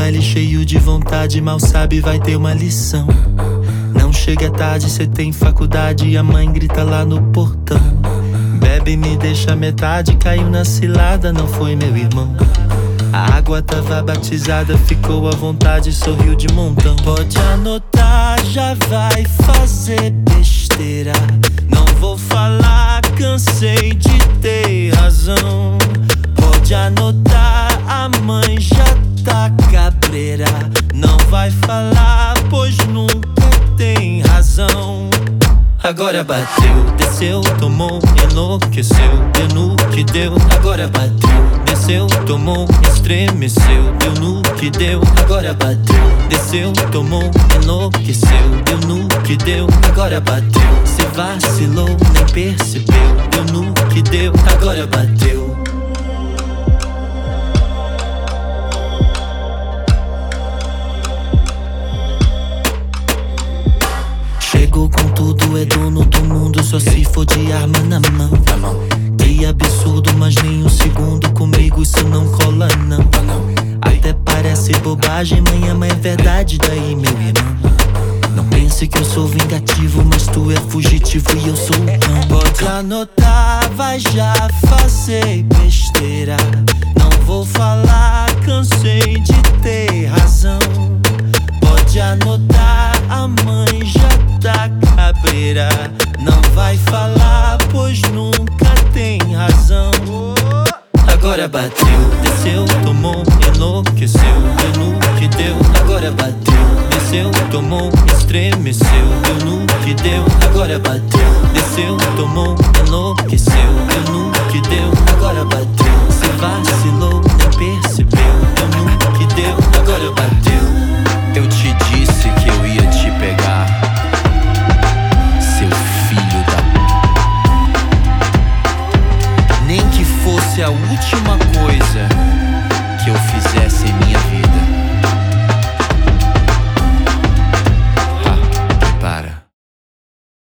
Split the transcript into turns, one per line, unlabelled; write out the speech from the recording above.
baile cheio de vontade, mal sabe vai ter uma lição. Não chega tarde, cê tem faculdade e a mãe grita lá no portão. Bebe, me deixa metade, caiu na cilada, não foi meu irmão. A água tava batizada, ficou à vontade, sorriu de montão. Pode anotar, já vai fazer besteira. Não vou falar, cansei de ter razão. Pode anotar, a mãe já tá cabreira. Não vai falar, pois nunca tem razão. Agora bateu, desceu, tomou, enlouqueceu, deu no que deu. Agora bateu, desceu, tomou, estremeceu, deu no que deu. Agora bateu, desceu, tomou, enlouqueceu, deu no que deu. Agora bateu, cê vacilou, nem percebeu, deu no que deu. Agora bateu. Chegou com tudo, é dono do mundo, só se for de arma na mão. Que absurdo, mas nem um segundo comigo isso não cola não. Até parece bobagem, mãe, é verdade daí meu irmão. Não pense que eu sou vingativo, mas tu é fugitivo e eu sou o cão. Pode anotar, vai já fazer besteira. Não vou falar, cansei de ter razão. Pode anotar, a mãe já tá cabreira. Não vai falar, pois nunca tem razão. Agora bateu, desceu, tomou, enlouqueceu, deu no que deu. Agora bateu, desceu, tomou, estremeceu, deu no que deu. Agora bateu, desceu, tomou, enlouqueceu,